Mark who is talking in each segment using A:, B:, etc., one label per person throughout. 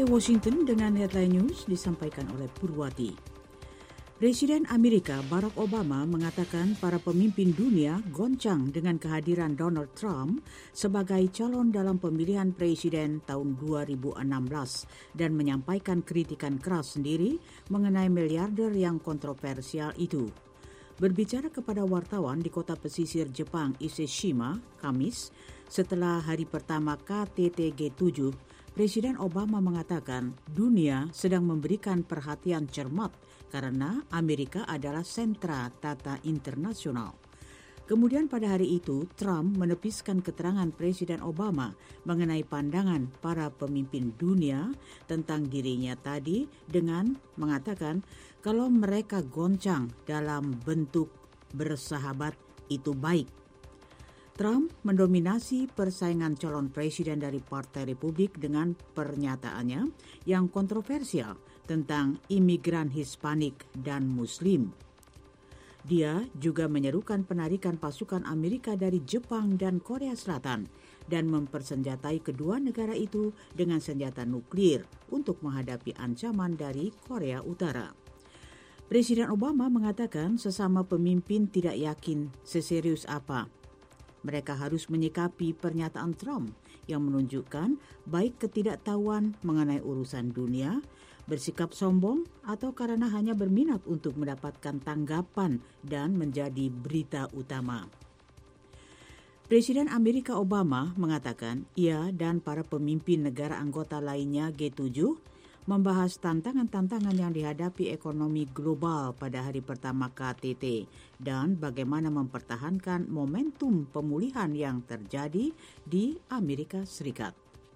A: Washington dengan headline news disampaikan oleh Purwati. Presiden Amerika Barack Obama mengatakan para pemimpin dunia goncang dengan kehadiran Donald Trump sebagai calon dalam pemilihan presiden tahun 2016 dan menyampaikan kritikan keras sendiri mengenai miliarder yang kontroversial itu. Berbicara kepada wartawan di kota pesisir Jepang Ise-shima, Kamis, setelah hari pertama KTT G7, Presiden Obama mengatakan dunia sedang memberikan perhatian cermat karena Amerika adalah sentra tata internasional. Kemudian pada hari itu, Trump menepiskan keterangan Presiden Obama mengenai pandangan para pemimpin dunia tentang dirinya tadi dengan mengatakan kalau mereka goncang dalam bentuk bersahabat itu baik. Trump mendominasi persaingan calon presiden dari Partai Republik dengan pernyataannya yang kontroversial tentang imigran Hispanik dan Muslim. Dia juga menyerukan penarikan pasukan Amerika dari Jepang dan Korea Selatan dan mempersenjatai kedua negara itu dengan senjata nuklir untuk menghadapi ancaman dari Korea Utara. Presiden Obama mengatakan sesama pemimpin tidak yakin seserius apa mereka harus menyikapi pernyataan Trump yang menunjukkan baik ketidaktahuan mengenai urusan dunia, bersikap sombong, atau karena hanya berminat untuk mendapatkan tanggapan dan menjadi berita utama. Presiden Amerika Obama mengatakan ia dan para pemimpin negara anggota lainnya G7 membahas tantangan-tantangan yang dihadapi ekonomi global pada hari pertama KTT dan bagaimana mempertahankan momentum pemulihan yang terjadi di Amerika Serikat.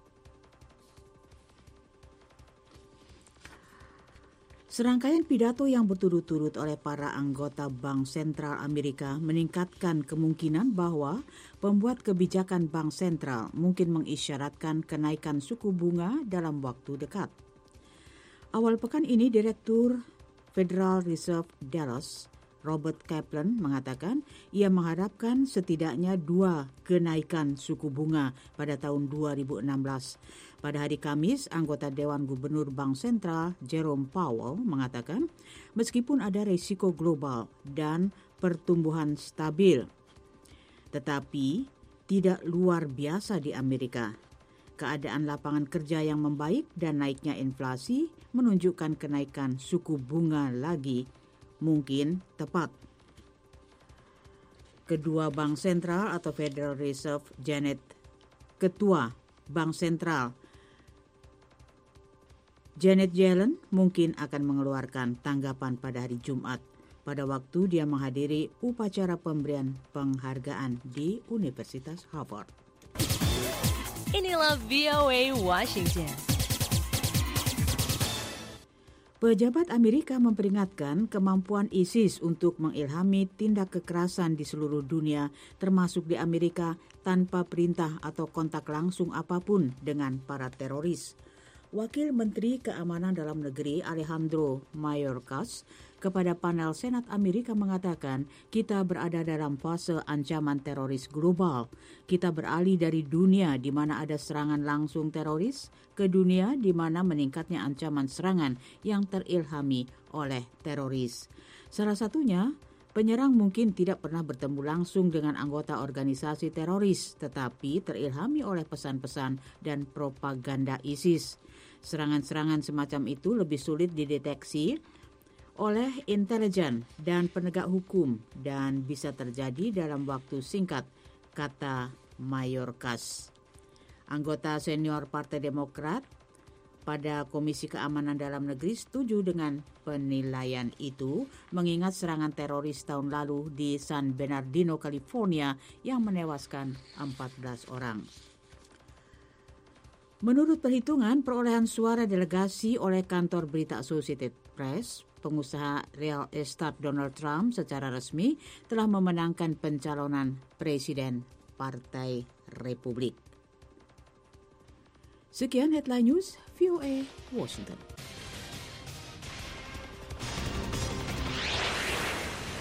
A: Serangkaian pidato yang berturut-turut oleh para anggota Bank Sentral Amerika meningkatkan kemungkinan bahwa pembuat kebijakan Bank Sentral mungkin mengisyaratkan kenaikan suku bunga dalam waktu dekat. Awal pekan ini, Direktur Federal Reserve Dallas, Robert Kaplan, mengatakan ia mengharapkan setidaknya 2 kenaikan suku bunga pada tahun 2016. Pada hari Kamis, anggota Dewan Gubernur Bank Sentral, Jerome Powell, mengatakan meskipun ada risiko global dan pertumbuhan stabil, tetapi tidak luar biasa di Amerika. Keadaan lapangan kerja yang membaik dan naiknya inflasi menunjukkan kenaikan suku bunga lagi mungkin tepat. Kedua Bank Sentral atau Federal Reserve Ketua Bank Sentral Janet Yellen mungkin akan mengeluarkan tanggapan pada hari Jumat pada waktu dia menghadiri upacara pemberian penghargaan di Universitas Harvard.
B: Inilah VOA Washington.
A: Pejabat Amerika memperingatkan kemampuan ISIS untuk mengilhami tindak kekerasan di seluruh dunia, termasuk di Amerika, tanpa perintah atau kontak langsung apapun dengan para teroris. Wakil Menteri Keamanan Dalam Negeri Alejandro Mayorkas kepada panel Senat Amerika mengatakan kita berada dalam fase ancaman teroris global. Kita beralih dari dunia di mana ada serangan langsung teroris ke dunia di mana meningkatnya ancaman serangan yang terilhami oleh teroris. Salah satunya, penyerang mungkin tidak pernah bertemu langsung dengan anggota organisasi teroris, tetapi terilhami oleh pesan-pesan dan propaganda ISIS. Serangan-serangan semacam itu lebih sulit dideteksi oleh intelijen dan penegak hukum dan bisa terjadi dalam waktu singkat, kata Mayorkas. Anggota senior Partai Demokrat pada Komisi Keamanan Dalam Negeri setuju dengan penilaian itu, mengingat serangan teroris tahun lalu di San Bernardino, California yang menewaskan 14 orang. Menurut perhitungan perolehan suara delegasi oleh kantor berita Associated Press, pengusaha real estate Donald Trump secara resmi telah memenangkan pencalonan Presiden Partai Republik. Sekian headline news VOA Washington.